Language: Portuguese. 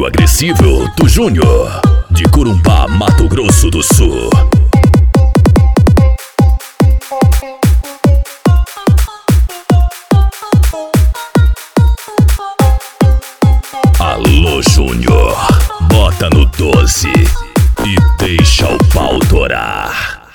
trio agressivo do Júnior, de Corumbá, Mato Grosso do Sul. Alô Júnior, bota no 12 e deixa o pau torar.